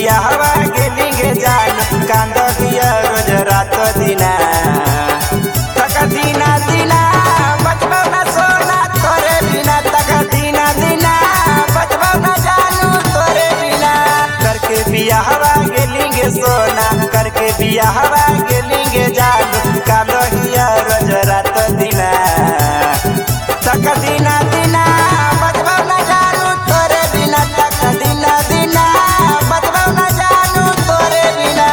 बियाहवा गेली गे जान कांद दिया रोज रात दिना तक दीना दीना बचबो ना सोना तोरे बिना तक दीना दीना बचबो ना जानू तोरे बिना करके बियाहवा गेली गे सोना करके बियाहवा गेली गे जान कांद दिया रोज रात दिना तक दीना दीना बचबो ना जानू तोरे बिना तक दीना दीना बचबो ना जानू तोरे बिना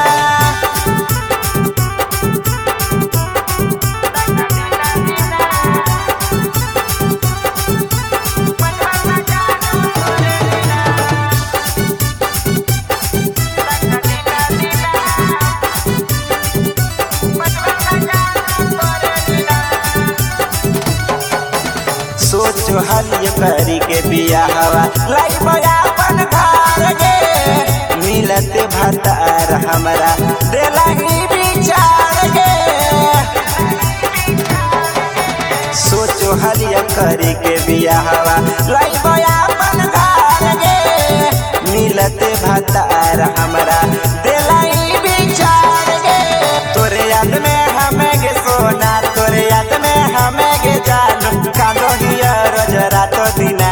सोचो हलिय करी के बियाहवा लाइबो अपन घर गे मिलत भतार हमरा देला ही विचार गे सोचो हलिय करी के बियाहवा लाइबो अपन घर गे मिलत भतार हमरा देला ही विचार गे तोरे याद में हमें गे सोना तोरे याद में हमें गे जान कांदो हिया रोज रात दिना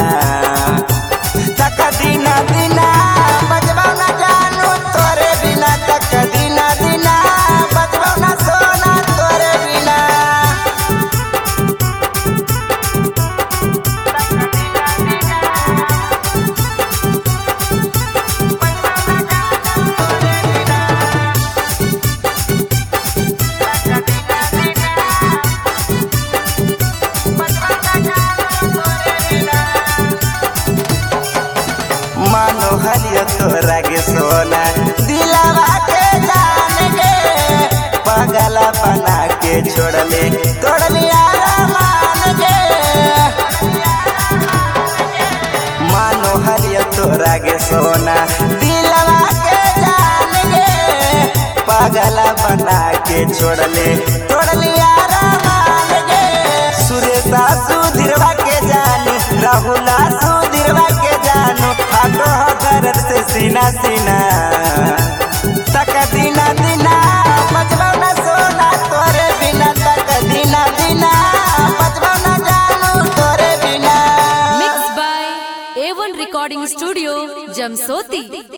तक दीना दीना बचबो ना जानू तोरे बिना तक दीना दीना बचबो ना सोना तोरे बिना मानो हलियो तोरा गे सोना दिलवा के जान गे पगला बना के छोड़ले तोड़ली आरामान गे मानो हलियो तोरा गे सोना दिलवा के जान गे पगला बना के छोड़ले तोड़ली आरामान गे सुरेशा सुधीरवा के जानी राहुला सुधीरवा के जानो हाथों दर्द से सीना सीना तक दीना दीना बचबो ना सोना तोरे बिना तक दीना दीना बचबो ना जानू तोरे बिना Mixed by A1 Recording Studio, Jamsoti.